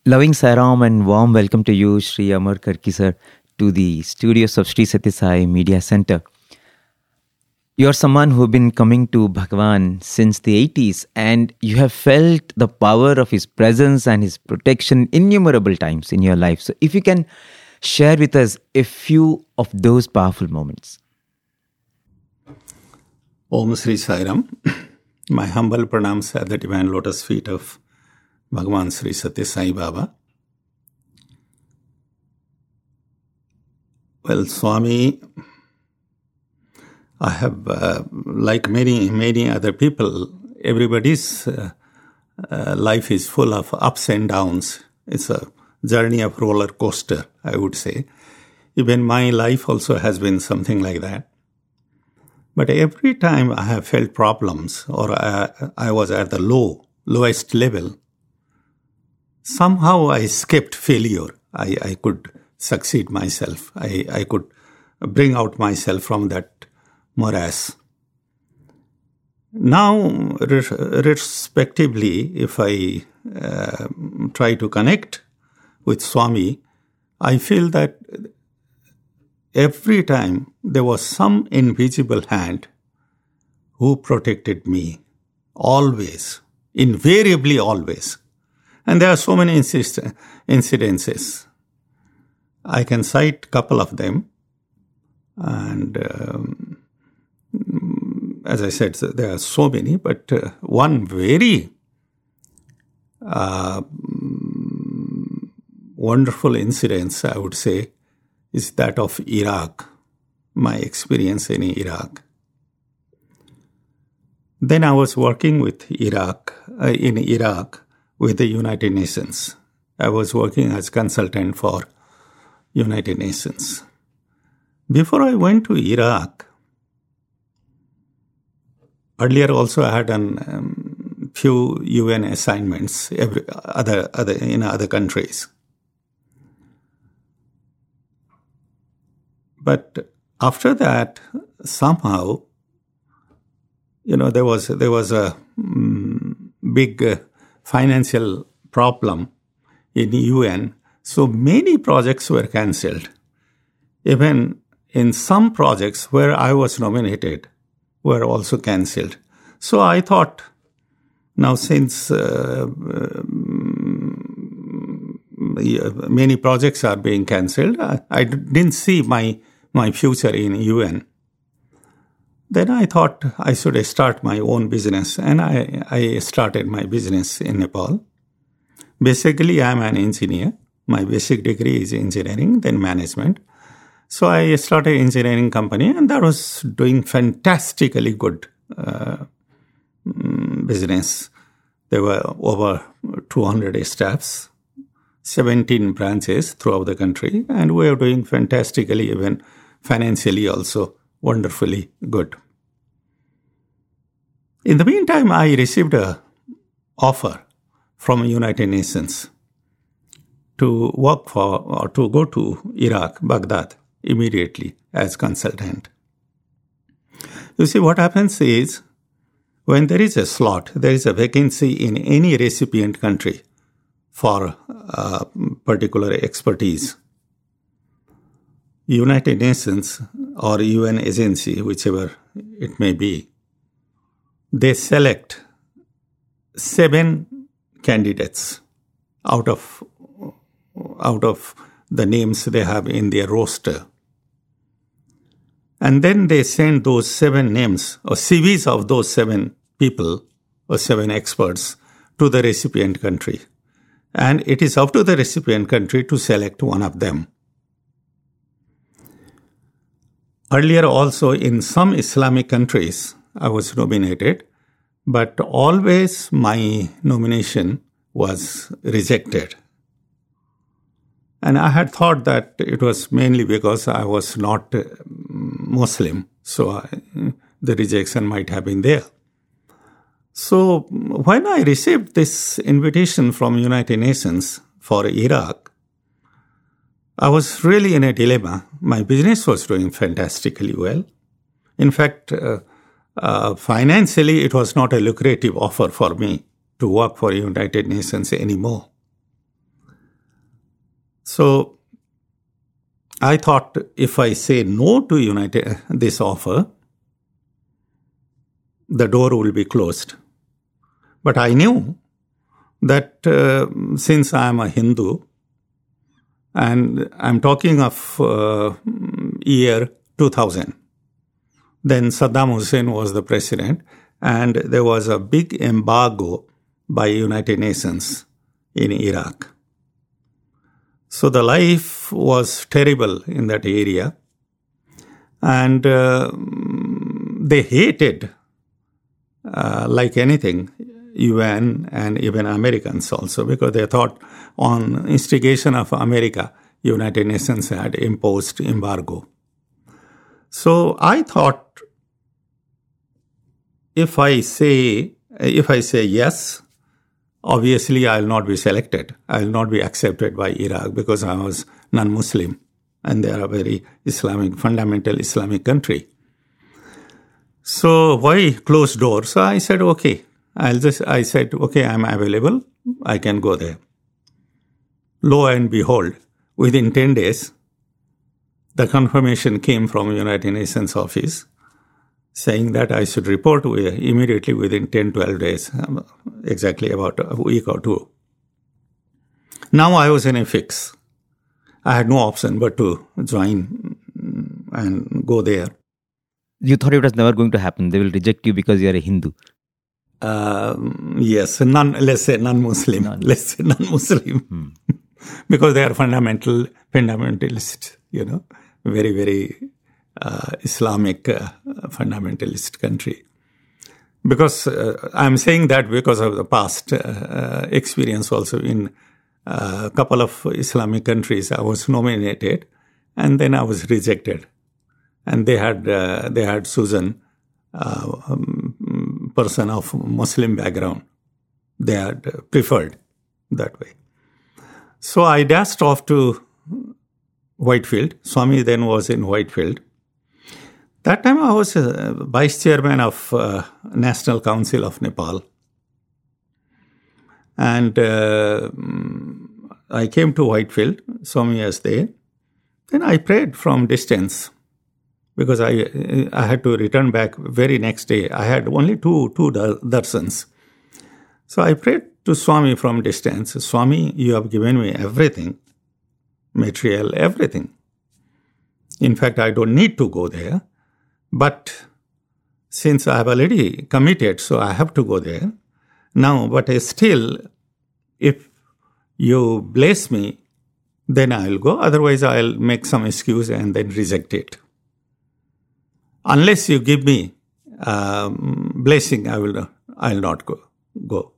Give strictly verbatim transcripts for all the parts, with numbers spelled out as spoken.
Loving Sairam and warm welcome to you, Sri Amar Karki sir, to the studios of Sri Sathya Sai Media Center. You're someone who've been coming to Bhagavan since the eighties, and you have felt the power of his presence and his protection innumerable times in your life. So if you can share with us a few of those powerful moments. Om Sri Sairam. My humble pranams at the divine lotus feet of Bhagavan Sri Sathya Sai Baba. Well, Swami, I have, uh, like many, many other people, everybody's uh, uh, life is full of ups and downs. It's a journey of roller coaster, I would say. Even my life also has been something like that. But every time I have felt problems or I, I was at the low, lowest level, somehow I escaped failure. I, I could succeed myself. I, I could bring out myself from that morass. Now, respectively, if I uh, try to connect with Swami, I feel that every time there was some invisible hand who protected me, always, invariably always. And there are so many insist- incidences. I can cite a couple of them. And um, as I said, there are so many, but uh, one very uh, wonderful incident, I would say, is that of Iraq, my experience in Iraq. Then I was working with Iraq, uh, in Iraq with the United Nations. I was working as consultant for United Nations. Before I went to Iraq, earlier also I had done um, few U N assignments every, other, other, in other countries. But after that, somehow, you know, there was there was a um, big uh, financial problem in U N, so many projects were cancelled. Even in some projects where I was nominated, were also cancelled. So I thought, now since uh, um, many projects are being cancelled, I, I didn't see my my future in U N. Then I thought I should start my own business, and I, I started my business in Nepal. Basically, I am an engineer. My basic degree is engineering, then management. So I started an engineering company, and that was doing fantastically good uh, business. There were over two hundred staffs, seventeen branches throughout the country, and we were doing fantastically, even financially also wonderfully good. In the meantime, I received an offer from United Nations to work for, or to go to Iraq, Baghdad, immediately as consultant. You see, what happens is, when there is a slot, there is a vacancy in any recipient country for uh, particular expertise, United Nations or U N agency, whichever it may be, they select seven candidates out of out of the names they have in their roster. And then they send those seven names or C Vs of those seven people or seven experts to the recipient country. And it is up to the recipient country to select one of them. Earlier also in some Islamic countries, I was nominated, but always my nomination was rejected. And I had thought that it was mainly because I was not Muslim, so I, the rejection might have been there. So when I received this invitation from United Nations for Iraq, I was really in a dilemma. My business was doing fantastically well. In fact, uh, uh, financially, it was not a lucrative offer for me to work for United Nations anymore. So I thought if I say no to United this offer, the door will be closed. But I knew that uh, since I am a Hindu, and I'm talking of uh, year two thousand, then Saddam Hussein was the president, and there was a big embargo by United Nations in Iraq. So the life was terrible in that area, and uh, they hated, uh, like anything, U N and even Americans also, because they thought on instigation of America, United Nations had imposed embargo. So I thought if I say, if I say yes, obviously I will not be selected. I will not be accepted by Iraq because I was non-Muslim and they are a very Islamic, fundamental Islamic country. So why close doors? So I said, okay. I'll just, I said, okay, I'm available. I can go there. Lo and behold, within ten days, the confirmation came from United Nations office saying that I should report immediately within ten, twelve days, exactly about a week or two. Now I was in a fix. I had no option but to join and go there. You thought it was never going to happen. They will reject you because you are a Hindu. Uh, yes, non, let's say non-Muslim. Non- let's say non-Muslim. Hmm. Because they are fundamental, fundamentalist, you know, very, very uh, Islamic uh, fundamentalist country. Because uh, I'm saying that because of the past uh, experience also in a couple of Islamic countries. I was nominated and then I was rejected. And they had, uh, they had Susan, uh, um, person of Muslim background. They had preferred that way. So I dashed off to Whitefield. Swami then was in Whitefield. That time I was uh, vice chairman of uh, National Council of Nepal. And uh, I came to Whitefield. Swami was there. Then I prayed from distance because I I had to return back very next day. I had only two, two darshans. So I prayed to Swami from distance. Swami, you have given me everything, material, everything. In fact, I don't need to go there. But since I have already committed, so I have to go there. Now, but still, if you bless me, then I'll go. Otherwise, I'll make some excuse and then reject it. Unless you give me um, blessing, I will not, I'll not go. go.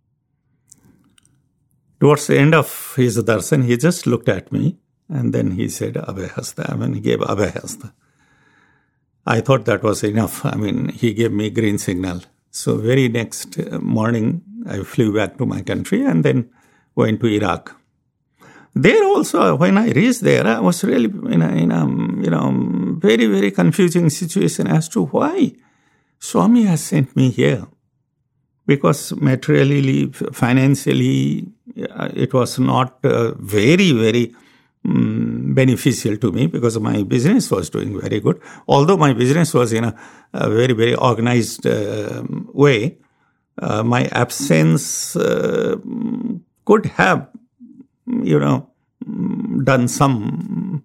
Towards the end of his darshan, he just looked at me and then he said, Abhay Hasta. I mean, he gave Abhay Hasta. I thought that was enough. I mean, he gave me green signal. So very next morning, I flew back to my country and then went to Iraq. There also, when I reached there, I was really in a, in a you know, very, very confusing situation as to why Swami has sent me here. Because materially, financially, it was not uh, very, very um, beneficial to me because my business was doing very good. Although my business was in a, a very, very organized uh, way, uh, my absence uh, could have, you know, done some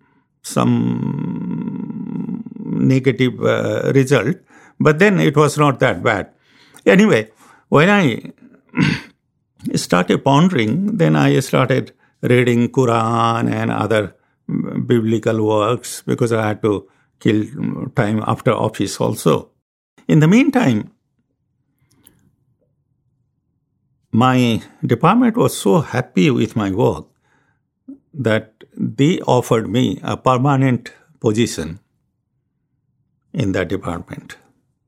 some negative uh, result. But then it was not that bad. Anyway, when I started pondering, then I started reading Quran and other biblical works because I had to kill time after office also. In the meantime, my department was so happy with my work that they offered me a permanent position in that department.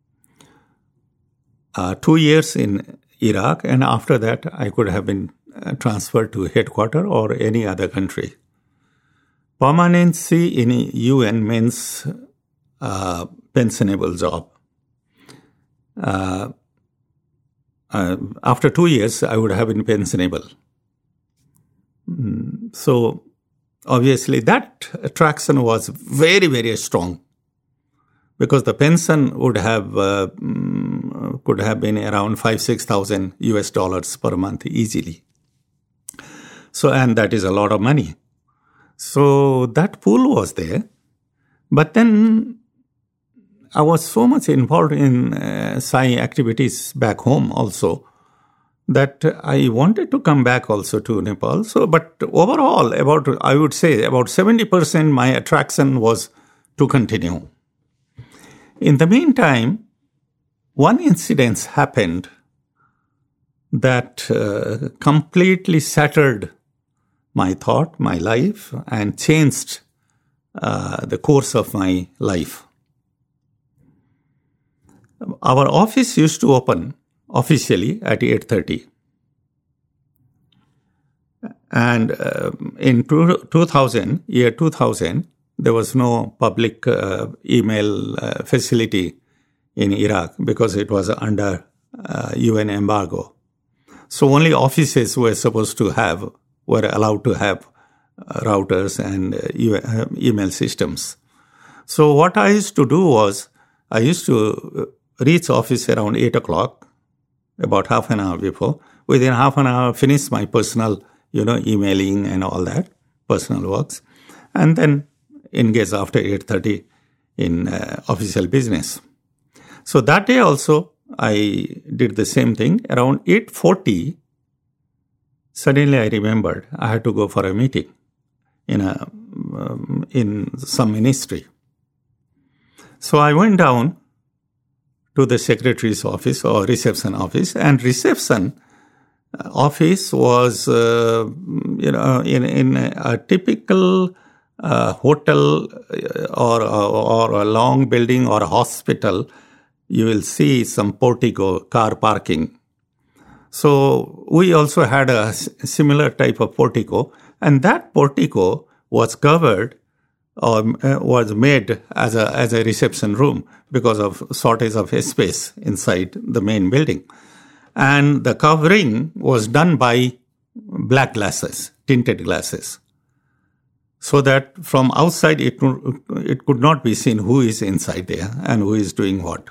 Uh, two years in Iraq, and after that, I could have been uh, transferred to headquarters or any other country. Permanency in U N means uh, pensionable job. Uh, uh, after two years, I would have been pensionable. Mm, so obviously that attraction was very, very strong, because the pension would have uh, could have been around five, six thousand U S dollars per month easily. So, and that is a lot of money. So that pool was there, but then I was so much involved in uh, Sai activities back home also, that I wanted to come back also to Nepal. So, but overall, about, I would say about seventy percent my attraction was to continue. In the meantime, one incident happened that uh, completely shattered my thought, my life, and changed uh, the course of my life. Our office used to open officially at eight thirty. And uh, in two thousand, year two thousand, there was no public uh, email uh, facility in Iraq because it was under uh, U N embargo. So only offices were supposed to have, were allowed to have uh, routers and uh, email systems. So what I used to do was, I used to reach office around eight o'clock, about half an hour before. Within half an hour, finish my personal, you know, emailing and all that, personal works, and then engage after eight thirty in uh, official business. So that day also, I did the same thing. Around eight forty, suddenly I remembered I had to go for a meeting in a um, in some ministry. So I went down to the secretary's office or reception office, and reception office was, uh, you know, in in a typical uh, hotel or, or or a long building or a hospital. You will see some portico, car parking. So we also had a similar type of portico, and that portico was covered or uh, was made as a as a reception room because of shortage of space inside the main building. And the covering was done by black glasses, tinted glasses, so that from outside it, it could not be seen who is inside there and who is doing what.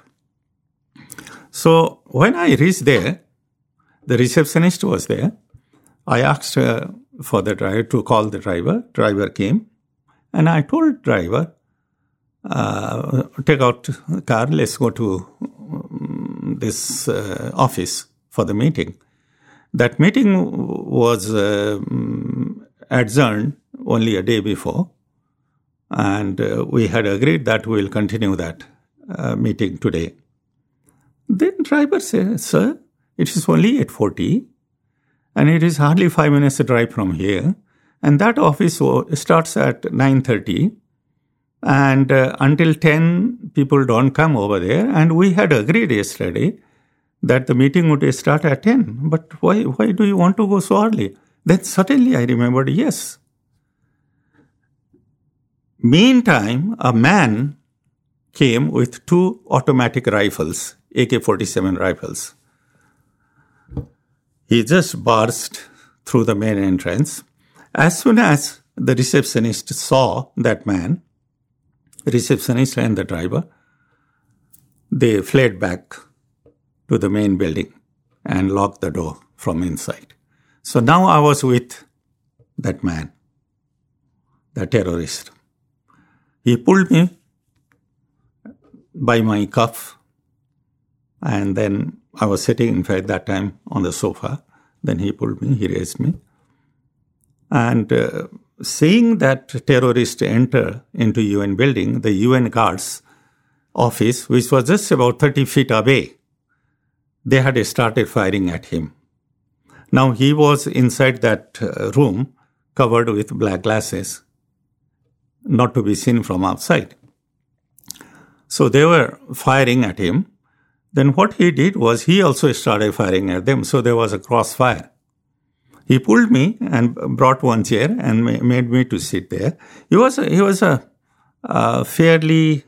So when I reached there, the receptionist was there. I asked her for the driver to call the driver. Driver came, and I told driver, uh, take out the car, let's go to um, this uh, office for the meeting. That meeting was uh, adjourned only a day before, and uh, we had agreed that we will continue that uh, meeting today. Then driver said, sir, it is only eight forty, and it is hardly five minutes drive from here, and that office starts at nine thirty, and uh, until ten, people don't come over there, and we had agreed yesterday that the meeting would start at ten, but why, why do you want to go so early? Then suddenly I remembered, yes. Meantime, a man came with two automatic rifles, A K forty-seven rifles. He just burst through the main entrance. As soon as the receptionist saw that man, receptionist and the driver, they fled back to the main building and locked the door from inside. So now I was with that man, the terrorist. He pulled me by my cuff, and then I was sitting, in fact, that time on the sofa. Then he pulled me, he raised me. And uh, seeing that terrorist enter into U N building, the U N guards office, which was just about thirty feet away, they had started firing at him. Now he was inside that uh, room covered with black glasses, not to be seen from outside. So they were firing at him. Then what he did was he also started firing at them. So there was a crossfire. He pulled me and brought one chair and ma- made me to sit there. He was a, he was a, a fairly,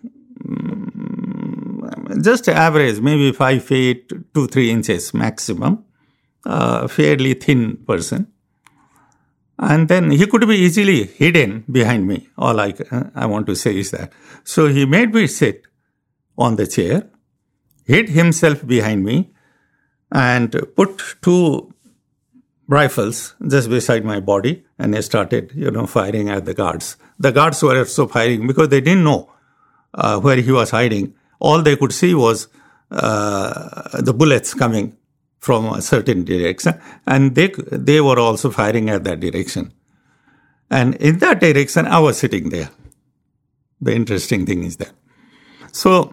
um, just average, maybe five feet, two, three inches maximum, uh, fairly thin person. And then he could be easily hidden behind me. All I, I want to say is that. So he made me sit on the chair, hid himself behind me, and put two rifles just beside my body, and he started, you know, firing at the guards. The guards were also firing because they didn't know uh, where he was hiding. All they could see was uh, the bullets coming from a certain direction, and they they were also firing at that direction. And in that direction, I was sitting there. The interesting thing is that. So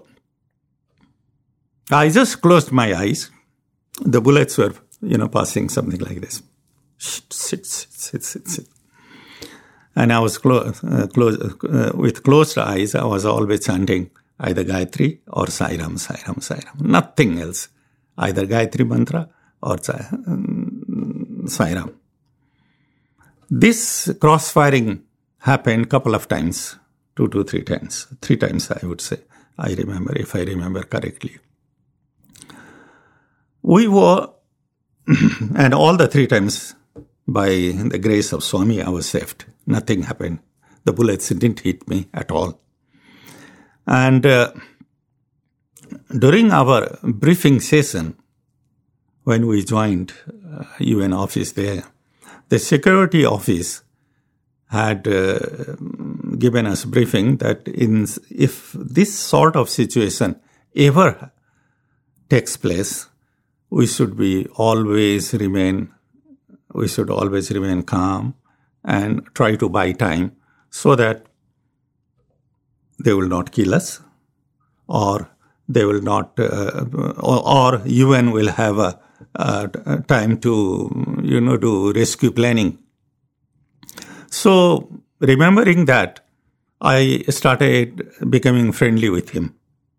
I just closed my eyes. The bullets were, you know, passing something like this. Sit, sit, sit, sit, sit. And I was clo- uh, close, uh, with closed eyes, I was always chanting either Gayatri or Sai Ram, Sai Ram, Sai Ram. Nothing else. Either Gayatri mantra or Sai, um, Sai Ram. This cross-firing happened a couple of times, two to three times. Three times, I would say. I remember, if I remember correctly. We were, and all the three times, by the grace of Swami, I was saved. Nothing happened. The bullets didn't hit me at all. And uh, during our briefing session, when we joined uh, U N office there, the security office had uh, given us briefing that in if this sort of situation ever takes place, we should be always remain, we should always remain calm and try to buy time so that they will not kill us, or they will not, uh, or, or U N will have a, a time to, you know, do rescue planning. So, remembering that, I started becoming friendly with him.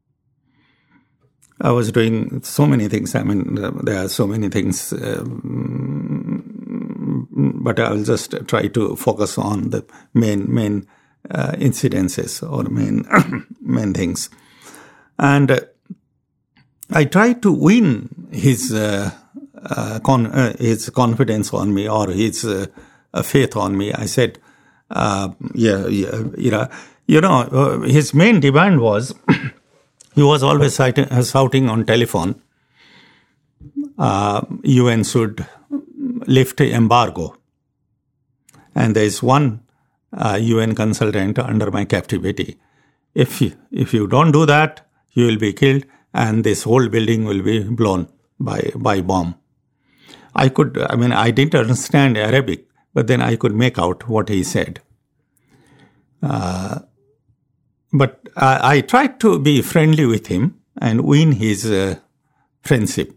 I was doing so many things. I mean, there are so many things, um, but I will just try to focus on the main main uh, incidences or main main things. And uh, I tried to win his uh, uh, con- uh, his confidence on me, or his uh, uh, faith on me. I said, uh, yeah, yeah, you know, you know, uh, his main demand was. He was always shouting on telephone, uh, U N should lift embargo. And there is one uh, U N consultant under my captivity. If you, if you don't do that, you will be killed and this whole building will be blown by, by bomb. I could, I mean, I didn't understand Arabic, but then I could make out what he said. Uh, But I, I tried to be friendly with him and win his uh, friendship.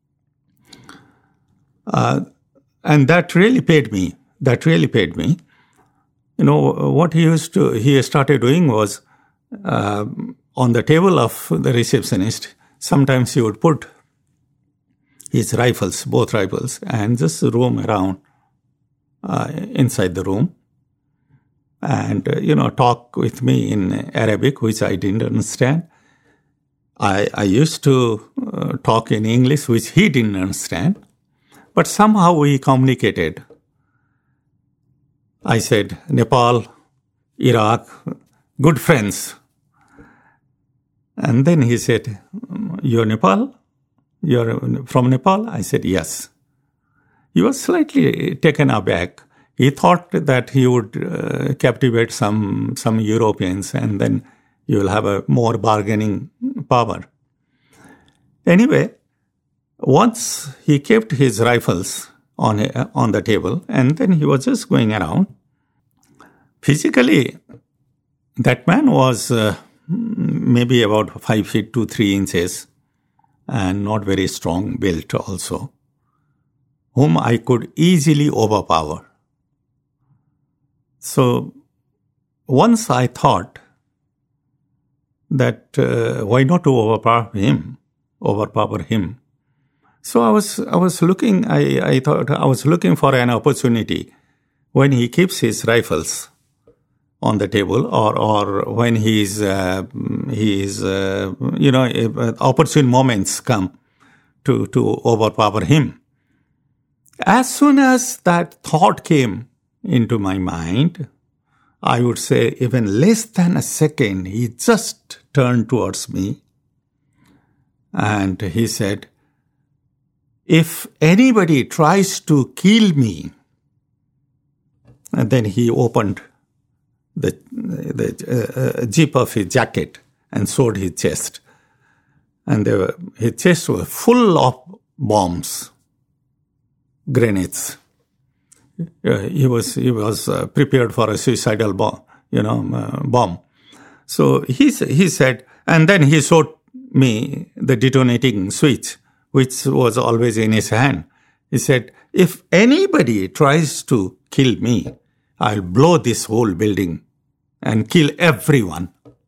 Uh, and that really paid me. That really paid me. You know, what he used to, he started doing was uh, on the table of the receptionist, sometimes he would put his rifles, both rifles, and just roam around uh, inside the room. And, uh, you know, talk with me in Arabic, which I didn't understand. I, I used to uh, talk in English, which he didn't understand. But somehow we communicated. I said, Nepal, Iraq, good friends. And then he said, you're Nepal? You're from Nepal? I said, yes. He was slightly taken aback. He thought that he would uh, captivate some some Europeans and then you will have a more bargaining power. Anyway, once he kept his rifles on a, on the table and then he was just going around. Physically, that man was uh, maybe about five feet to three inches and not very strong built also, whom I could easily overpower. So once I thought that uh, why not to overpower him, overpower him. So I was I was looking. I, I thought I was looking for an opportunity when he keeps his rifles on the table, or or when he's uh, he's uh, you know opportune moments come to to overpower him. As soon as that thought came, into my mind, I would say even less than a second, he just turned towards me and he said, if anybody tries to kill me, and then he opened the, the uh, zip of his jacket and showed his chest. And they were, his chest was full of bombs, grenades. Uh, he was he was uh, prepared for a suicidal bomb, you know, uh, bomb. So he he said, and then he showed me the detonating switch, which was always in his hand. He said, if anybody tries to kill me, I'll blow this whole building and kill everyone.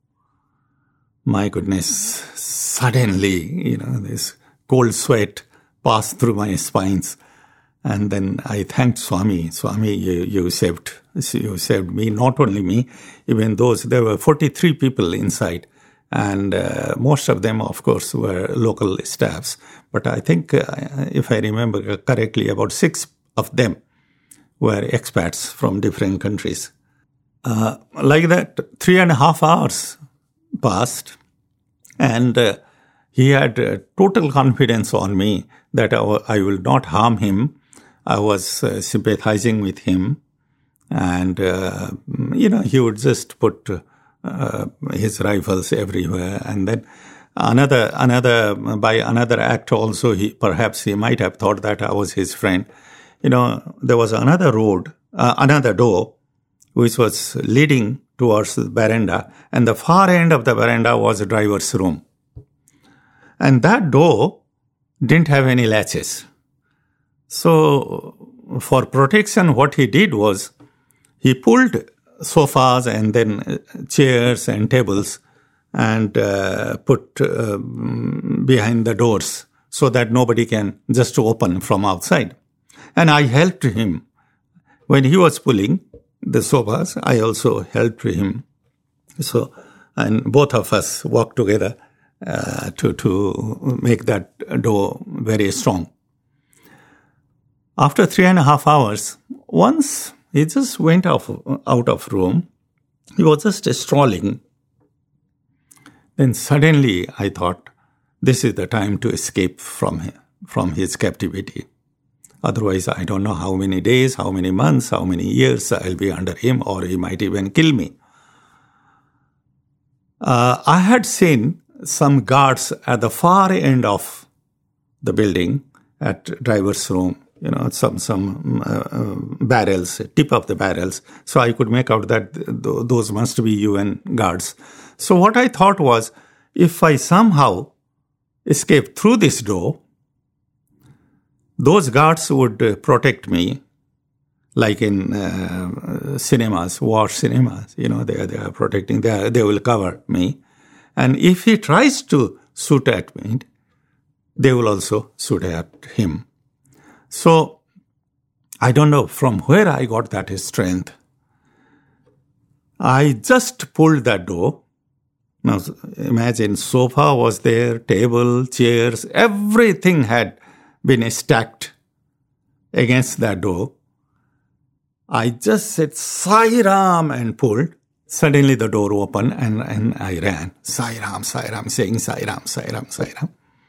My goodness, suddenly, you know, this cold sweat passed through my spines. And then I thanked Swami. Swami, you, you saved, you saved me, not only me, even those, there were forty-three people inside. And uh, most of them, of course, were local staffs. But I think, uh, if I remember correctly, about six of them were expats from different countries. Uh, like that, three and a half hours passed. And uh, he had uh, total confidence on me that I, I will not harm him. I was uh, sympathizing with him. And, uh, you know, he would just put uh, his rifles everywhere. And then another, another, by another act also, he perhaps he might have thought that I was his friend. You know, there was another road, uh, another door, which was leading towards the veranda. And the far end of the veranda was the driver's room. And that door didn't have any latches. So, for protection, what he did was, he pulled sofas and then chairs and tables and uh, put uh, behind the doors so that nobody can just open from outside. And I helped him. When he was pulling the sofas, I also helped him. So, and both of us worked together uh, to, to make that door very strong. After three and a half hours, once he just went off, out of room, he was just strolling. Then suddenly I thought, this is the time to escape from him, from his captivity. Otherwise, I don't know how many days, how many months, how many years I'll be under him, or he might even kill me. Uh, I had seen some guards at the far end of the building at driver's room. You know, some some uh, barrels, tip of the barrels. So I could make out that th- those must be U N guards. So what I thought was, if I somehow escape through this door, those guards would uh, protect me, like in uh, cinemas, war cinemas. You know, they are, they are protecting, they, are, they will cover me. And if he tries to shoot at me, they will also shoot at him. So, I don't know from where I got that strength. I just pulled that door. Now, imagine, sofa was there, table, chairs, everything had been stacked against that door. I just said, Sai Ram, and pulled. Suddenly the door opened and, and I ran. Sai Ram, Sai Ram, saying Sai Ram, Sai Ram, Sai Ram.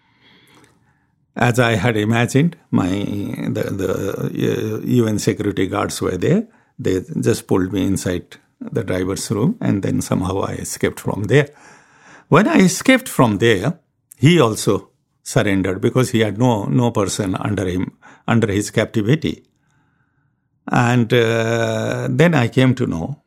As I had imagined, my the, the U N security guards were there. They just pulled me inside the driver's room, and then somehow I escaped from there. When I escaped from there, he also surrendered because he had no no person under him, under his captivity. And uh, then I came to know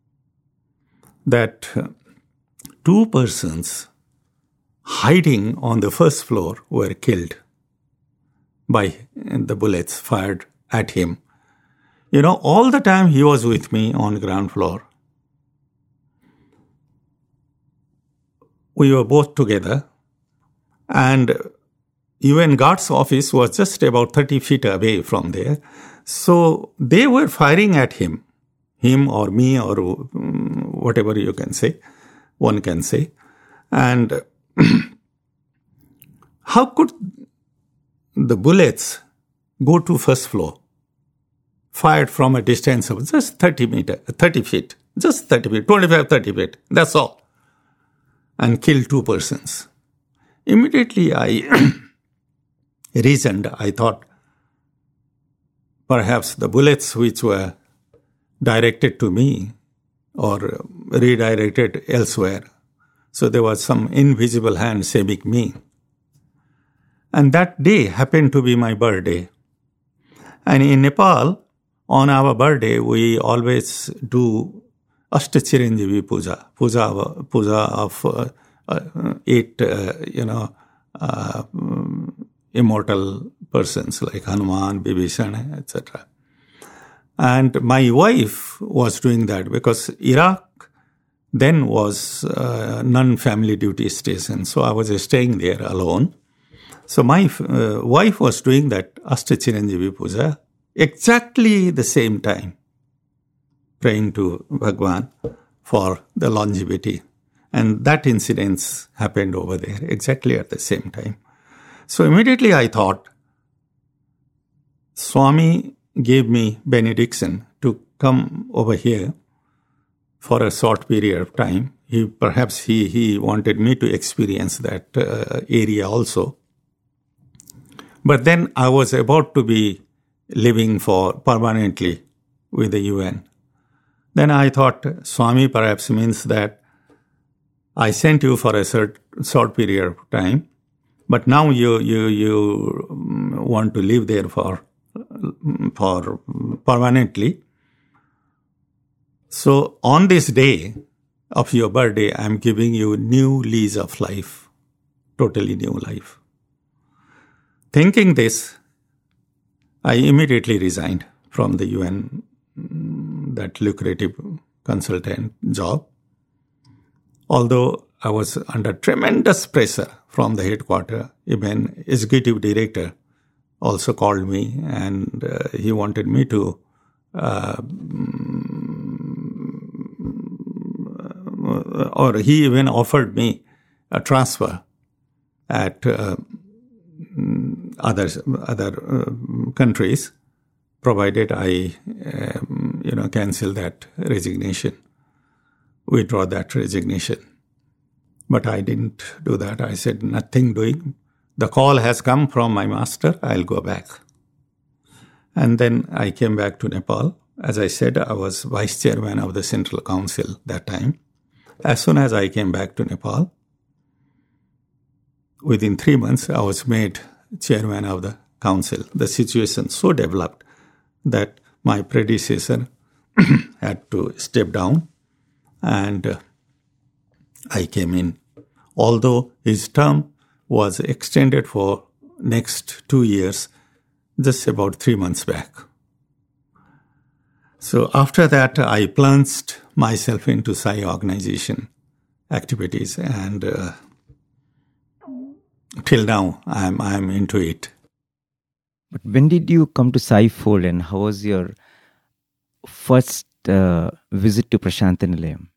that two persons hiding on the first floor were killed by the bullets fired at him. You know, all the time he was with me on ground floor. We were both together, and U N Guards office was just about thirty feet away from there. So they were firing at him, him or me or whatever you can say, one can say. And how could the bullets go to first floor fired from a distance of just thirty meter, thirty feet, just thirty feet, twenty-five, thirty feet. That's all. And killed two persons. Immediately I reasoned, I thought, perhaps the bullets which were directed to me or redirected elsewhere. So there was some invisible hand saving me. And that day happened to be my birthday. And in Nepal, on our birthday, we always do Ashtachiranjeevi Puja, Puja, Puja of uh, uh, eight, uh, you know, uh, immortal persons like Hanuman, Vibhishana, et cetera. And my wife was doing that because Iraq then was uh, non-family duty station. So I was staying there alone. So my uh, wife was doing that Ashtachiranjeevi Puja exactly the same time, praying to Bhagwan for the longevity. And that incident happened over there exactly at the same time. So immediately I thought, Swami gave me benediction to come over here for a short period of time. He perhaps he, he wanted me to experience that uh, area also. But then I was about to be living for permanently with the U N. Then I thought Swami perhaps means that I sent you for a short, short period of time, but now you you you want to live there for for permanently. So on this day of your birthday, I am giving you new lease of life, totally new life. Thinking this, I immediately resigned from the U N, that lucrative consultant job. Although I was under tremendous pressure from the headquarters, even executive director also called me and uh, he wanted me to uh, or he even offered me a transfer at uh, other other uh, countries, provided I um, you know cancel that resignation, withdraw that resignation. But I didn't do that. I said nothing doing. The call has come from my master. I'll go back. And then I came back to Nepal. As I said, I was vice chairman of the Central Council that time. As soon as I came back to Nepal, within three months, I was made chairman of the council. The situation so developed that my predecessor had to step down and uh, I came in. Although his term was extended for next two years, just about three months back. So after that, I plunged myself into Sai organization activities and uh, till now, I'm I'm into it. But when did you come to Sai fold and how was your first uh, visit to Prashantanilayam?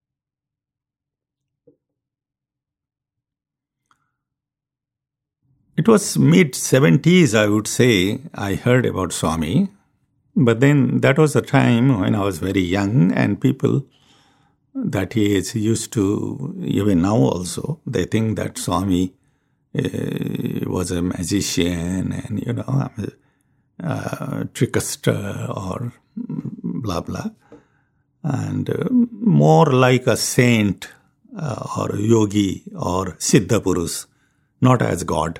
It was mid-seventies, I would say, I heard about Swami. But then that was a time when I was very young and people that age used to, even now also, they think that Swami uh, was a magician and, you know, a, a trickster or blah, blah. And uh, more like a saint uh, or a yogi or Siddha Purus, not as God.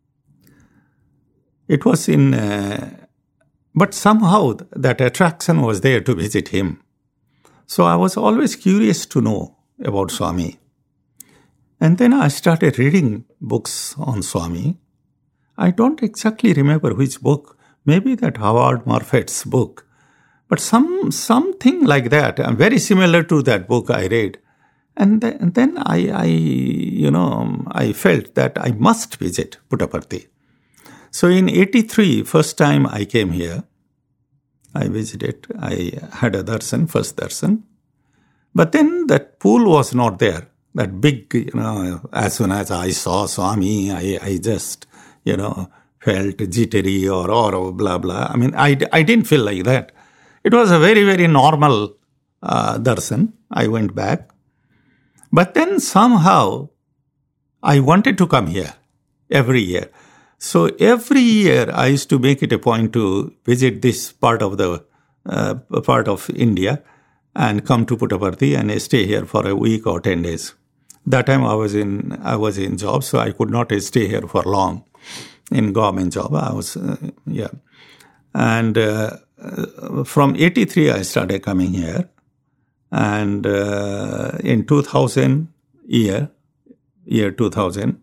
It was in, uh, but somehow that attraction was there to visit him. So I was always curious to know about Swami. And then I started reading books on Swami. I don't exactly remember which book, maybe that Howard Morfett's book, but some something like that, very similar to that book I read. And, th- and then I, I, you know, I felt that I must visit Puttaparthi. So in eighty-three, first time I came here, I visited, I had a darshan, first darshan. But then that pool was not there. That big, you know, as soon as I saw Swami, I, I just, you know, felt jittery or, or blah, blah. I mean, I, I didn't feel like that. It was a very, very normal uh, darshan. I went back. But then somehow I wanted to come here every year. So every year I used to make it a point to visit this part of the uh, part of India and come to Puttaparthi and stay here for a week or ten days. That time I was in I was in job, so I could not stay here for long. In government job, I was uh, yeah, and uh, from eighty-three I started coming here, and uh, in two thousand year year two thousand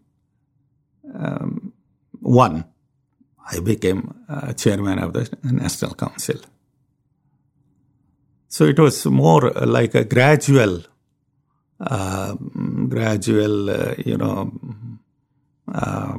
one I became uh, chairman of the National Council. So it was more like a gradual, uh, gradual, uh, you know, uh,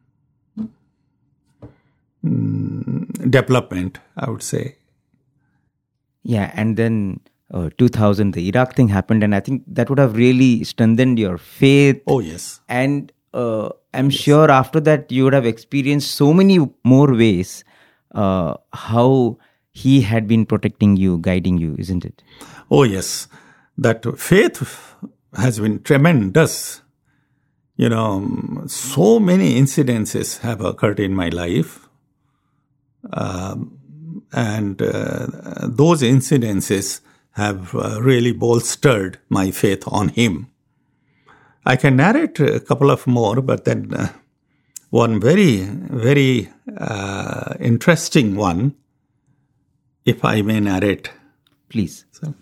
development, I would say. Yeah, and then uh, two thousand, the Iraq thing happened, and I think that would have really strengthened your faith. Oh, yes. And uh, I'm yes. sure after that you would have experienced so many more ways uh, how he had been protecting you, guiding you, isn't it? Oh, yes. That faith has been tremendous. You know, so many incidences have occurred in my life. Um, and uh, those incidences have uh, really bolstered my faith on him. I can narrate a couple of more, but then uh, one very, very uh, interesting one, if I may narrate. Please. So,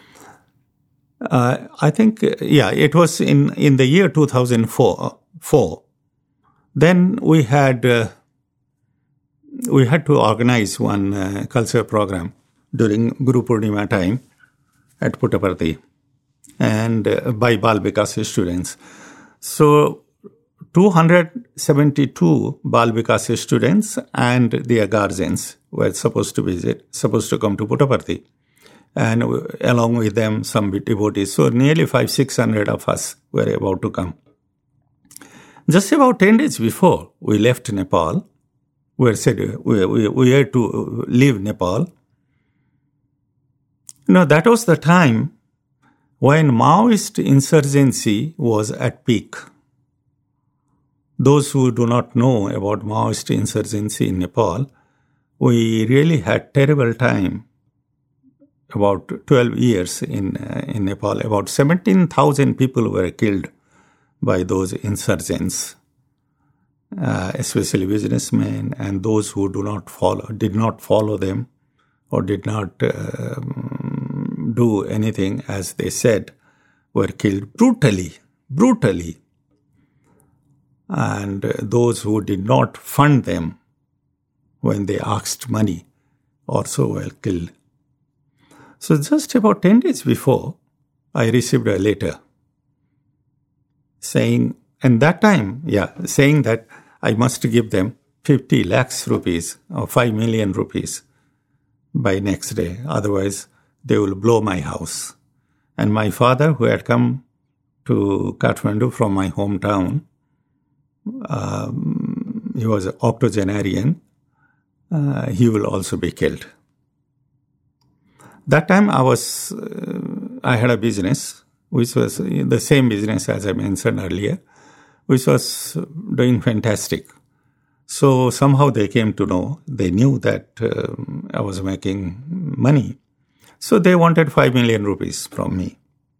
uh, I think, uh, yeah, it was in, in the year two thousand four. Four. Then we had uh, we had to organize one uh, culture program during Guru Purnima time at Puttaparthi, and uh, by Bal Vikas students. So two hundred seventy-two Bal Vikas students and their guardians were supposed to visit, supposed to come to Puttaparthi, and along with them some devotees. So nearly five, six hundred of us were about to come. Just about ten days before we left Nepal, we were said we, we, we had to leave Nepal. You know, that was the time when Maoist insurgency was at peak. Those who do not know about Maoist insurgency in Nepal, we really had terrible time. About twelve years in uh, in Nepal, about seventeen thousand people were killed by those insurgents, uh, especially businessmen and those who do not follow, did not follow them, or did not uh, do anything as they said, were killed brutally, brutally. And uh, those who did not fund them when they asked money also were killed. So just about ten days before, I received a letter saying, and that time, yeah, saying that I must give them fifty lakhs rupees or five million rupees by next day. Otherwise, they will blow my house. And my father, who had come to Kathmandu from my hometown, um, he was an octogenarian, uh, he will also be killed. That time I was, uh, I had a business, which was the same business as I mentioned earlier, which was doing fantastic. So somehow they came to know, they knew that uh, I was making money. So they wanted five million rupees from me.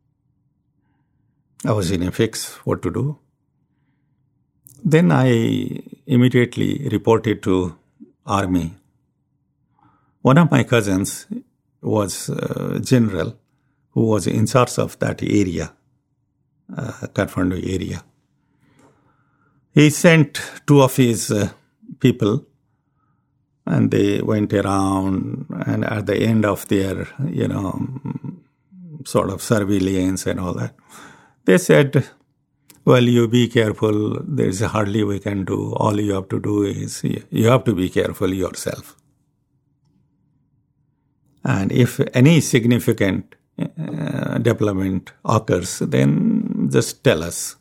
I was in a fix what to do. Then I immediately reported to army. One of my cousins was a general who was in charge of that area, uh, Kathmandu area. He sent two of his uh, people, and they went around, and at the end of their, you know, sort of surveillance and all that, they said, well, you be careful, there's hardly we can do, all you have to do is, you have to be careful yourself. And if any significant uh, development occurs, then just tell us.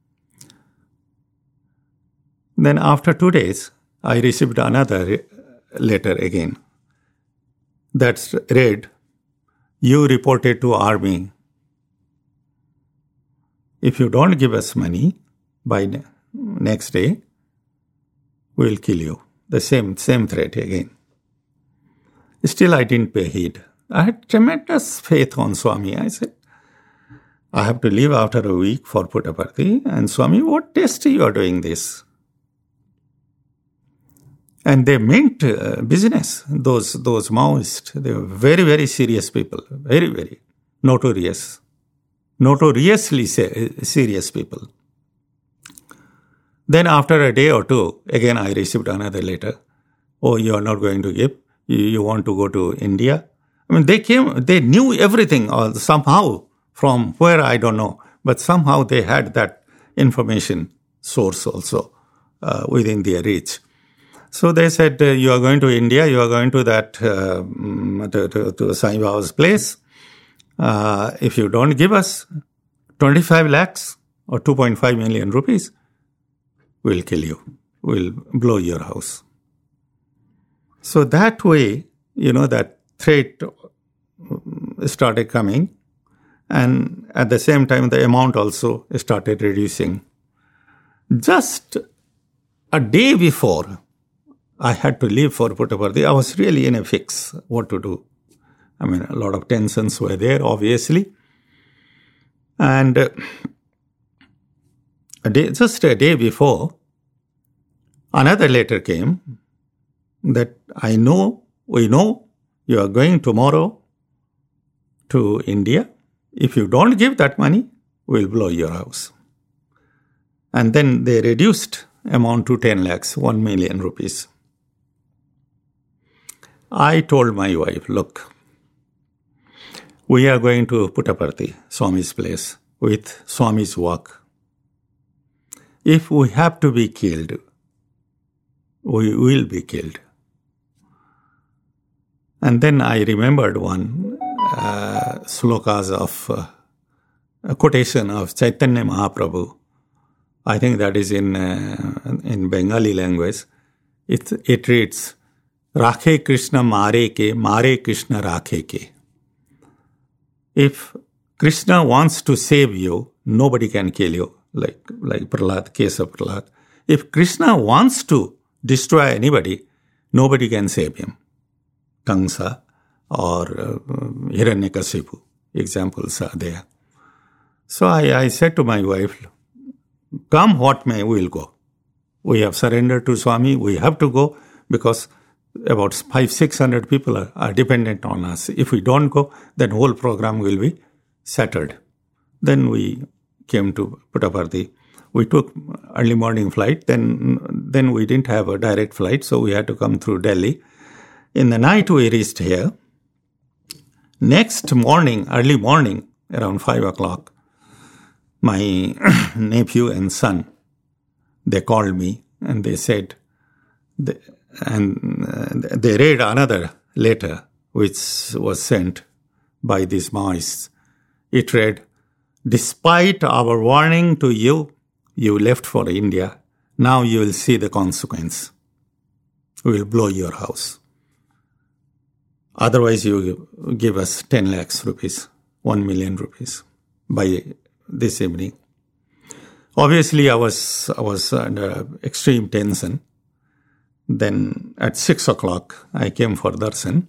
Then after two days, I received another letter again. that's read, you reported to army. If you don't give us money by ne- next day, we'll kill you. The same, same threat again. Still, I didn't pay heed. I had tremendous faith on Swami. I said, I have to leave after a week for Puttaparthi. And Swami, what test you are doing this? And they meant uh, business. Those those Maoists, they were very, very serious people. Very, very notorious. Notoriously serious people. Then after a day or two, again I received another letter. Oh, you are not going to give? You, you want to go to India? I mean, they came, they knew everything or somehow from where, I don't know. But somehow they had that information source also uh, within their reach. So they said, uh, you are going to India, you are going to that, uh, to, to, to Sai Baba's place. Uh, if you don't give us twenty-five lakhs or two point five million rupees, we'll kill you. We'll blow your house. So that way, you know, that threat started coming. And at the same time, the amount also started reducing. Just a day before I had to leave for Puttaparthi, I was really in a fix what to do. I mean, a lot of tensions were there, obviously. And uh, a day, just a day before, another letter came that I know, we know you are going tomorrow to India. If you don't give that money, we'll blow your house. And then they reduced amount to ten lakhs, one million rupees. I told my wife, look, we are going to Puttaparthi, Swami's place, with Swami's work. If we have to be killed, we will be killed. And then I remembered one uh, slokas of, uh, a quotation of Chaitanya Mahaprabhu. I think that is in uh, in Bengali language. It, it reads, Rakhe Krishna mare ke, mare Krishna rakhe ke. If Krishna wants to save you, nobody can kill you, like, like Prahlad, case of Prahlad. If Krishna wants to destroy anybody, nobody can save him. Kamsa or uh, Hiranyakasipu, examples are there. So I, I said to my wife, come what may, we will go. We have surrendered to Swami, we have to go because about five, six hundred people are, are dependent on us. If we don't go, then whole program will be shattered. Then we came to Puttaparthi. We took early morning flight. Then, then we didn't have a direct flight, so we had to come through Delhi. In the night, we reached here. Next morning, early morning, around five o'clock, my nephew and son, they called me and they said, they, and uh, they read another letter which was sent by these Maoists. It read, despite our warning to you, you left for India. Now you will see the consequence. We will blow your house. Otherwise, you give us ten lakhs rupees, one million rupees by this evening. Obviously, I was, I was under extreme tension. Then at six o'clock, I came for darshan.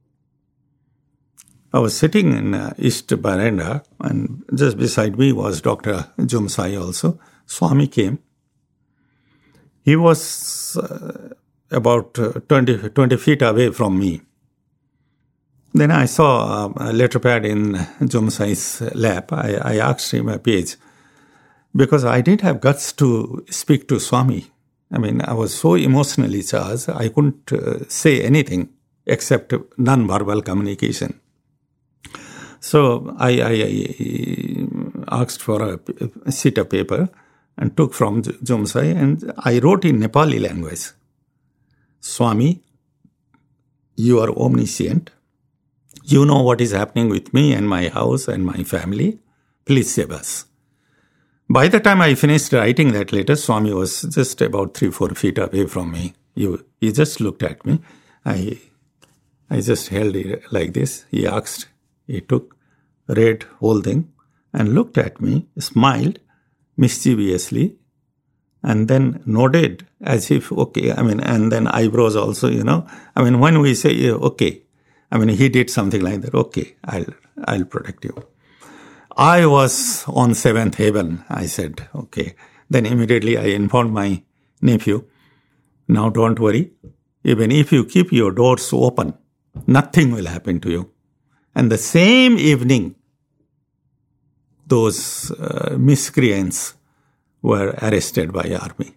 I was sitting in uh, East Veranda, and just beside me was Doctor Jumsai also. Swami came. He was uh, about uh, twenty, twenty feet away from me. Then I saw uh, a letter pad in Jumsai's lap. I, I asked him a page because I didn't have guts to speak to Swami. I mean, I was so emotionally charged, I couldn't uh, say anything except non-verbal communication. So I, I, I asked for a, a sheet of paper and took from Jumsai, and I wrote in Nepali language, Swami, you are omniscient. You know what is happening with me and my house and my family. Please save us. By the time I finished writing that letter, Swami was just about three, four feet away from me. He, he just looked at me. I I just held it like this. He asked, he took, read whole thing and looked at me, smiled mischievously, and then nodded as if, okay, I mean, and then eyebrows also, you know. I mean, when we say, yeah, okay, I mean, he did something like that, okay, I'll, I'll protect you. I was on seventh heaven, I said, okay. Then immediately I informed my nephew, now don't worry, even if you keep your doors open, nothing will happen to you. And the same evening, those uh, miscreants were arrested by army.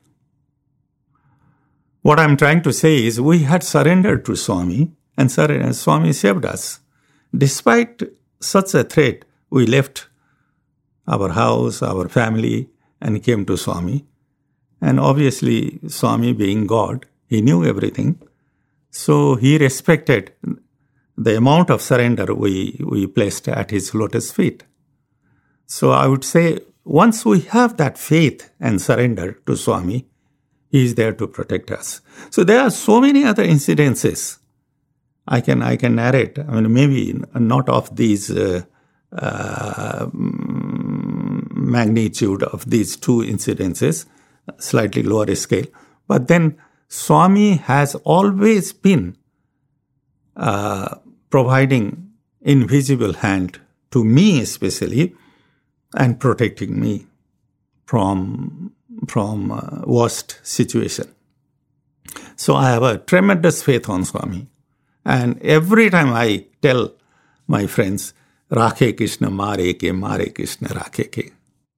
What I'm trying to say is we had surrendered to Swami, and Swami saved us. Despite such a threat, we left our house, our family, and came to Swami. And obviously, Swami being God, he knew everything. So he respected the amount of surrender we, we placed at his lotus feet. So I would say, once we have that faith and surrender to Swami, he is there to protect us. So there are so many other incidences I can I can narrate. I mean, maybe not of these uh, uh, magnitude of these two incidences, slightly lower scale. But then Swami has always been uh, providing invisible hand to me especially, and protecting me from, from uh, worst situation. So I have a tremendous faith on Swami. And every time I tell my friends, Rakhe Krishna Mare Ke, Mare Krishna Rakhe Ke.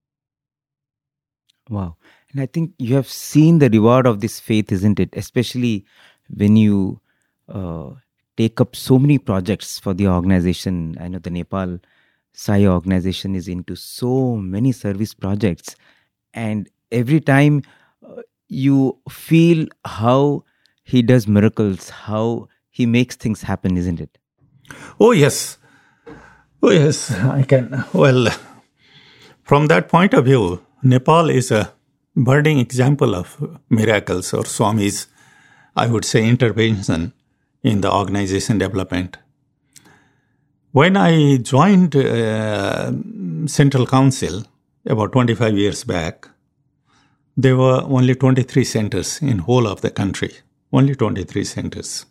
Wow. And I think you have seen the reward of this faith, isn't it? Especially when you uh, take up so many projects for the organization. I know the Nepal Sai organization is into so many service projects. And every time uh, you feel how he does miracles, how he makes things happen, isn't it? Oh, yes. Oh, yes, I can. Well, from that point of view, Nepal is a burning example of miracles or Swami's, I would say, intervention in the organization development. When I joined uh, Central Council about twenty-five years back, there were only twenty-three centers in whole of the country. Only twenty-three centers.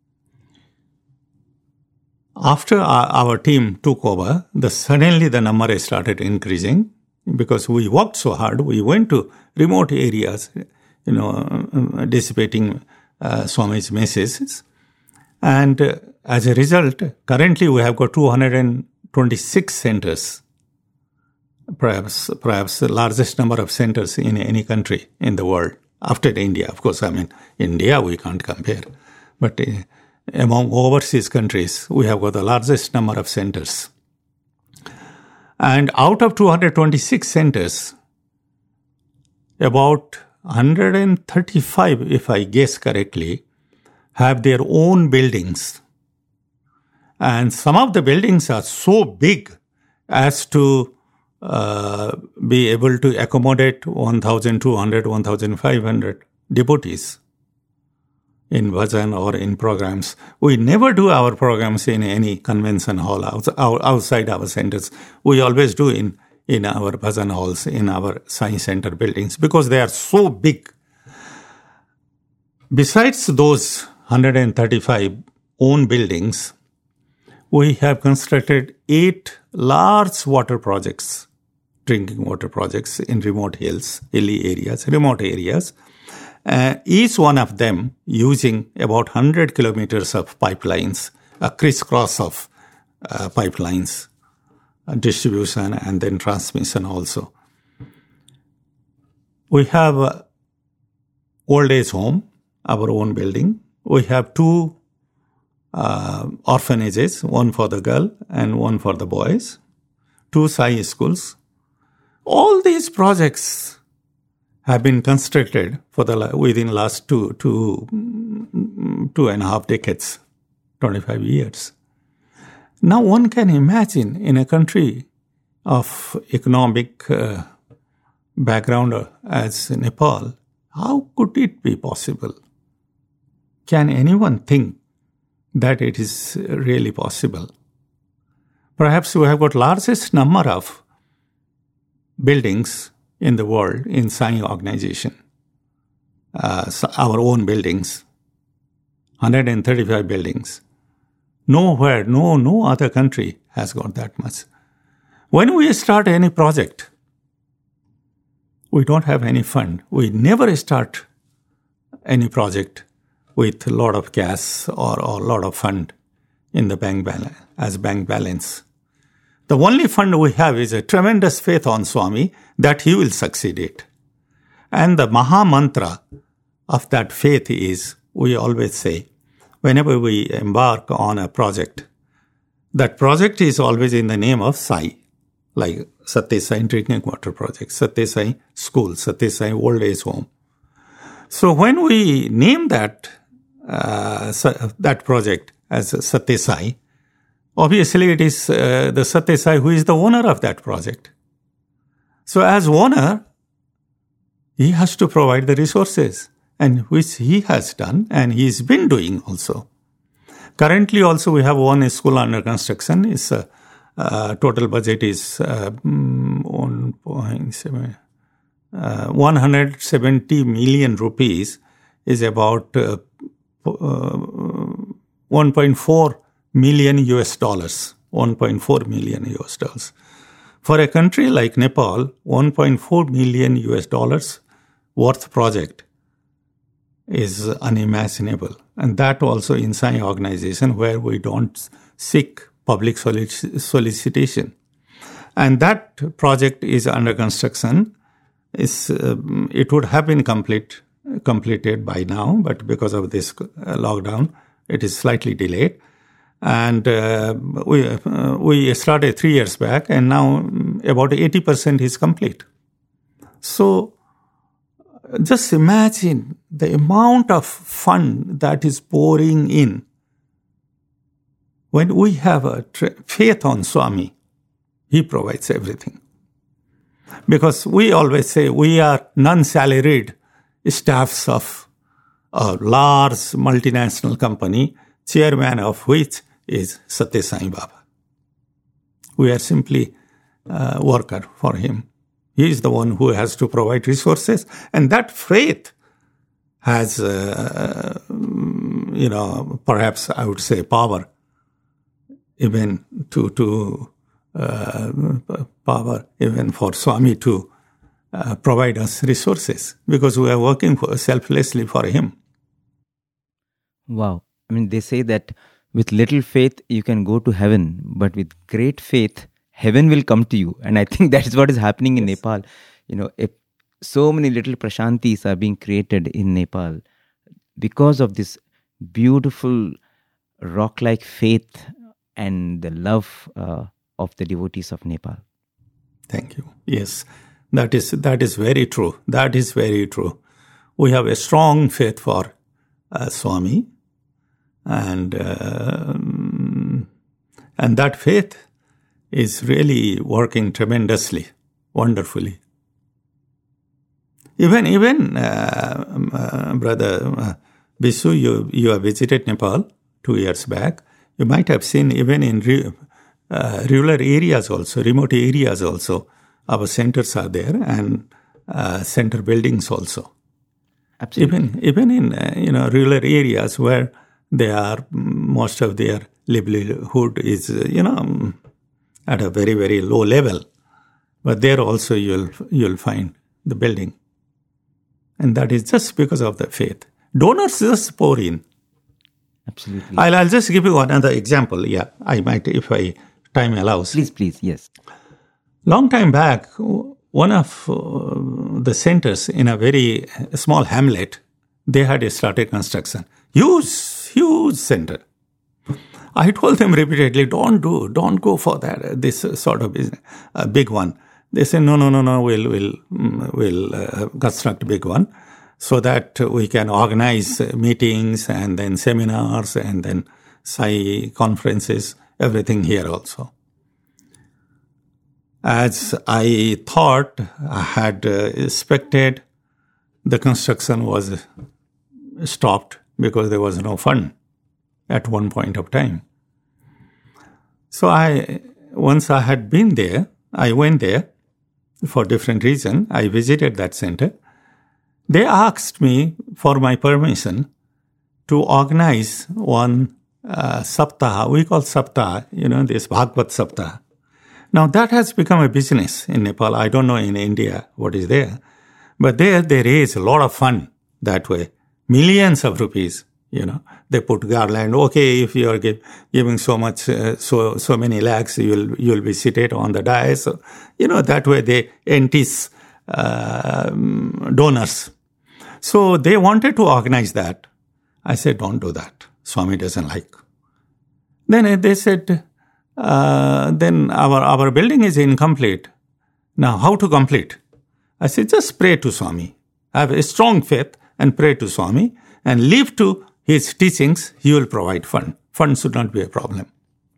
After our, our team took over, the suddenly the number started increasing because we worked so hard. We went to remote areas, you know, dissipating uh, Swami's messages. And uh, as a result, currently we have got two hundred twenty-six centers, perhaps perhaps the largest number of centers in any country in the world, after India. Of course, I mean, India we can't compare. But uh, among overseas countries, we have got the largest number of centers. And out of two hundred twenty-six centers, about one hundred thirty-five, if I guess correctly, have their own buildings. And some of the buildings are so big as to uh, be able to accommodate one thousand two hundred, one thousand five hundred devotees in bhajan or in programs. We never do our programs in any convention hall outside our centers. We always do in, in our bhajan halls, in our science center buildings, because they are so big. Besides those one hundred thirty-five own buildings, we have constructed eight large water projects, drinking water projects in remote hills, hilly areas, remote areas. Uh, each one of them using about one hundred kilometers of pipelines, a crisscross of uh, pipelines, uh, distribution and then transmission also. We have a old age home, our own building. We have two uh, orphanages, one for the girl and one for the boys, two Sai schools. All these projects have been constructed for the within last two, two, two and a half decades, twenty-five years. Now one can imagine in a country of economic uh, background as Nepal, how could it be possible? Can anyone think that it is really possible. Perhaps we have got largest number of buildings in the world in Sai organization. Uh, our own buildings, one hundred thirty-five buildings. Nowhere, no, no other country has got that much. When we start any project, we don't have any fund. We never start any project with a lot of cash or a lot of fund in the bank balance, as bank balance. The only fund we have is a tremendous faith on Swami that he will succeed it. And the Maha Mantra of that faith is, we always say, whenever we embark on a project, that project is always in the name of Sai, like Satya Sai Drinking Water Project, Satya Sai School, Satya Sai Old Age Home. So when we name that uh, that project as Satya Sai, obviously it is uh, the Satya Sai who is the owner of that project. So as owner, he has to provide the resources, and which he has done and he's been doing also. Currently also we have one school under construction. Its uh, uh, total budget is uh, one point seven, uh, one hundred seventy million rupees, is about uh, uh, one point four million U S dollars. one point four million U S dollars. For a country like Nepal, one point four million U S dollars worth project is unimaginable. And that also in Sai organization where we don't seek public solic- solicitation. And that project is under construction. It's, uh, it would have been complete, completed by now, but because of this uh, lockdown, it is slightly delayed. And uh, we uh, we started three years back, and now about eighty percent is complete. So just imagine the amount of fund that is pouring in. When we have a tra- faith on Swami, he provides everything. Because we always say we are non-salaried staffs of a large multinational company, chairman of which is Satya Sai Baba. We are simply a worker for him. He is the one who has to provide resources, and that faith has, uh, you know, perhaps I would say power, even to to uh, power even for Swami to uh, provide us resources, because we are working for, selflessly for him. Wow. I mean, they say that with little faith, you can go to heaven, but with great faith, heaven will come to you. And I think that is what is happening in yes. Nepal. You know, if so many little Prashantis are being created in Nepal because of this beautiful rock-like faith and the love uh, of the devotees of Nepal. Thank you. Yes, that is that is very true. That is very true. We have a strong faith for uh, Swami. And uh, and that faith is really working tremendously, wonderfully. Even even uh, uh, brother uh, Bisu, you you have visited Nepal two years back. You might have seen even in re, uh, rural areas also, remote areas also, our centers are there, and uh, center buildings also. Absolutely. Even even in uh, you know rural areas where they are, most of their livelihood is, you know, at a very, very low level. But there also you'll you'll find the building. And that is just because of the faith. Donors just pour in. Absolutely. I'll, I'll just give you another example. Yeah, I might, if I time allows. Please, please, yes. Long time back, one of uh, the centers in a very small hamlet, they had started construction. Huge, huge center. I told them repeatedly, don't do, don't go for that, this sort of business, a big one. They said, no, no, no, no, we'll, we'll, we'll uh, construct a big one so that we can organize meetings and then seminars and then Sai conferences, everything here also. As I thought, I had uh, expected, the construction was stopped because there was no fund. at one point of time. So I, once I had been there, I went there for different reasons. I visited that center. They asked me for my permission to organize one uh, saptaha. We call saptaha, you know, this Bhagavad Saptaha. Now that has become a business in Nepal. I don't know in India what is there. But there they raise a lot of fun that way. Millions of rupees, you know. They put garland. Okay, if you are give, giving so much, uh, so so many lakhs, you'll you'll be seated on the dais. So, you know, that way they entice uh, donors. So they wanted to organize that. I said, don't do that. Swami doesn't like. Then they said, uh, then our, our building is incomplete. Now, how to complete? I said, just pray to Swami. Have a strong faith and pray to Swami and leave to his teachings. He will provide fund. Fund should not be a problem.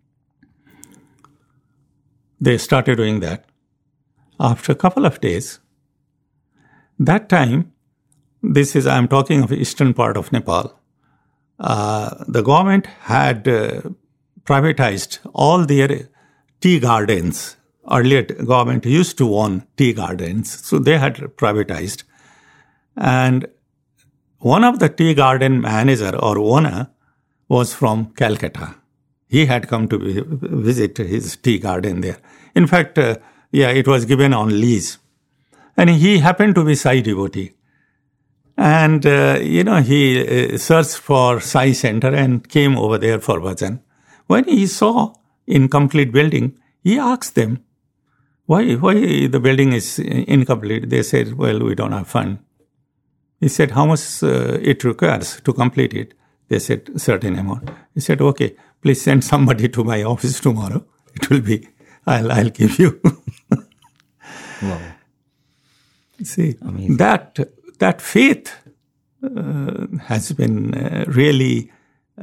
They started doing that. After a couple of days, that time, this is, I'm talking of eastern part of Nepal, uh, the government had uh, privatized all their tea gardens. Earlier, government used to own tea gardens, so they had privatized. And one of the tea garden manager or owner was from Calcutta. He had come to visit his tea garden there. In fact, uh, yeah, it was given on lease. And he happened to be Sai devotee. And, uh, you know, he uh, searched for Sai Center and came over there for bhajan. When he saw incomplete building, he asked them, why, why the building is incomplete? They said, well, we don't have fund. He said, how much uh, it requires to complete it? They said, certain amount. He said, okay, please send somebody to my office tomorrow. It will be, I'll, I'll give you. Wow. See, Amazing. that that faith uh, has been uh, really,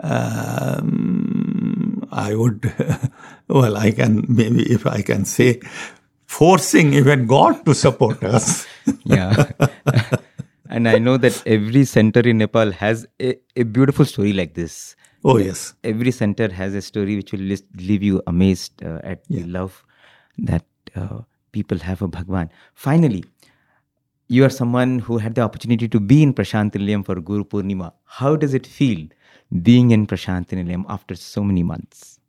um, I would, well, I can, maybe if I can say, forcing even God to support us. Yeah. And I know that every center in Nepal has a, a beautiful story like this. Oh, yes. Every center has a story which will list, leave you amazed uh, at Yeah. the love that uh, people have of Bhagwan. Finally, you are someone who had the opportunity to be in Prashant Nilayam for Guru Purnima. How does it feel being in Prashant Nilayam after so many months?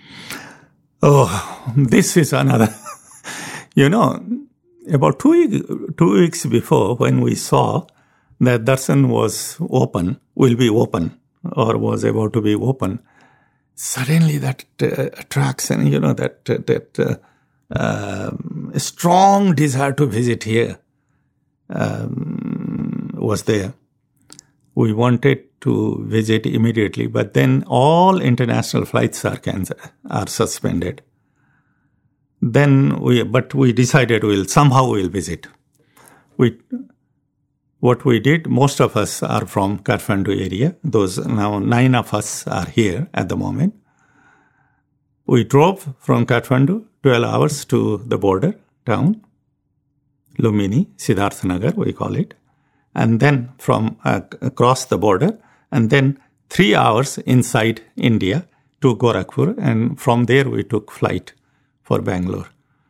Oh, this is another, you know, about two, week, two weeks before when we saw that darshan was open, will be open, or was about to be open, suddenly that uh, attraction, you know, that, uh, that uh, uh, strong desire to visit here um, was there. We wanted to visit immediately, but then all international flights are cancelled, are suspended. Then we, but we decided we'll somehow we'll visit. We, what we did, most of us are from Kathmandu area. Those now nine of us are here at the moment. We drove from Kathmandu twelve hours to the border town, Lumini, Siddhartha Nagar, we call it. And then from uh, across the border, and then three hours inside India to Gorakhpur. And from there we took flight for Bangalore.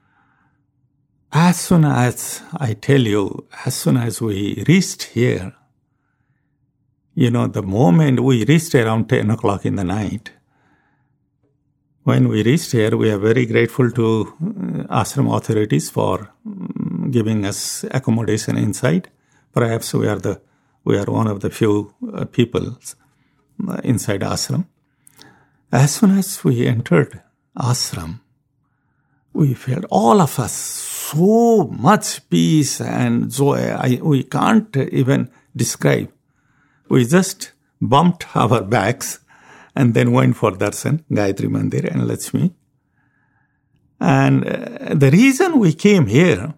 As soon as, I tell you, as soon as we reached here, you know, the moment we reached around ten o'clock in the night, when we reached here, we are very grateful to uh, ashram authorities for um, giving us accommodation inside. Perhaps we are the we are one of the few uh, people uh, inside ashram. As soon as we entered ashram, we felt, all of us, so much peace and joy. I, we can't even describe. We just bumped our bags and then went for darshan, Gayatri Mandir and Lakshmi. And uh, the reason we came here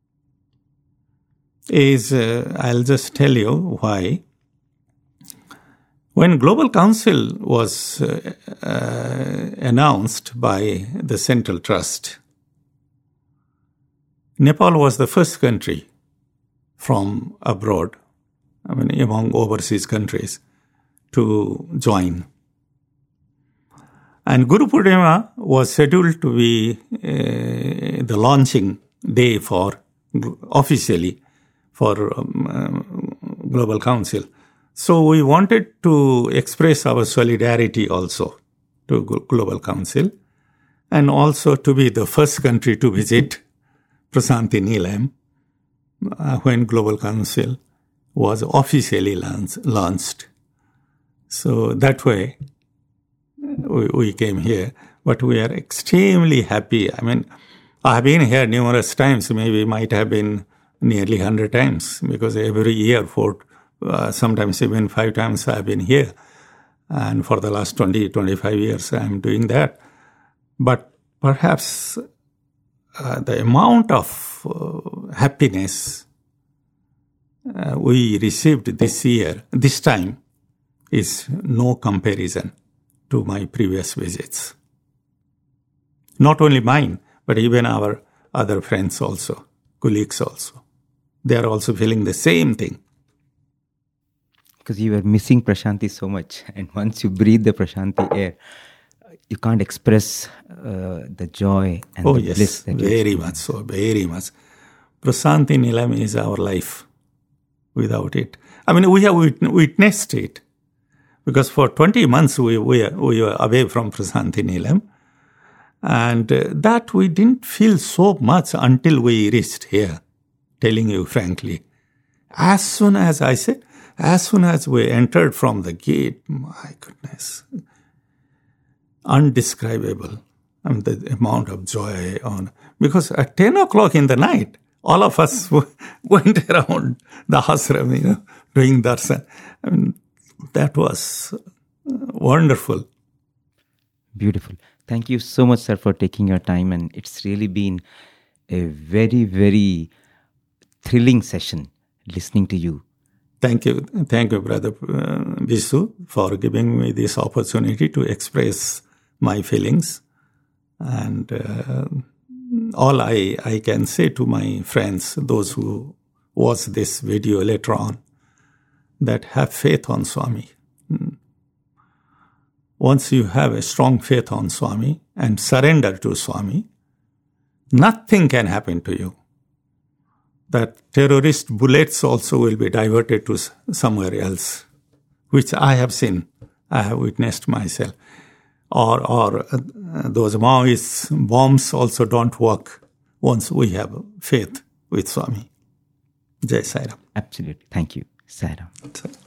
is, uh, I'll just tell you why. When Global Council was uh, uh, announced by the Central Trust, Nepal was the first country from abroad, I mean, among overseas countries, to join. And Guru Purnima was scheduled to be uh, the launching day for officially for um, uh, Global Council. So we wanted to express our solidarity also to Global Council, and also to be the first country to visit Prasanthi Nilayam uh, when Global Council was officially launch, launched. So that way we, we came here, but we are extremely happy. I mean, I have been here numerous times, maybe might have been nearly one hundred times, because every year, for uh, sometimes even five times I have been here. And for the last twenty, twenty-five years, I am doing that. But perhaps uh, the amount of uh, happiness uh, we received this year, this time, is no comparison to my previous visits. Not only mine, but even our other friends also, colleagues also. They are also feeling the same thing. Because you were missing Prashanthi so much. And once you breathe the Prashanthi air, you can't express uh, the joy and oh, the yes, bliss. That very much so, very much. Prasanthi Nilayam is our life. Without it, I mean, we have witnessed it. Because for twenty months we, we, we were away from Prasanthi Nilayam. And uh, that we didn't feel so much until we reached here, telling you frankly. As soon as I said, as soon as we entered from the gate, my goodness, undescribable. I mean, the amount of joy on, because at ten o'clock in the night, all of us went around the ashram, you know, doing darshan. I mean, that was wonderful. Beautiful. Thank you so much, sir, for taking your time. And it's really been a very, very thrilling session listening to you. Thank you. Thank you, Brother uh, Visu, for giving me this opportunity to express my feelings. And uh, all I, I can say to my friends, those who watch this video later on, that have faith on Swami. Once you have a strong faith on Swami and surrender to Swami, nothing can happen to you. That terrorist bullets also will be diverted to somewhere else, which I have seen, I have witnessed myself. Or, or uh, those Maoist bombs also don't work once we have faith with Swami. Jai Sai Ram. Absolutely. Thank you. Sai Ram.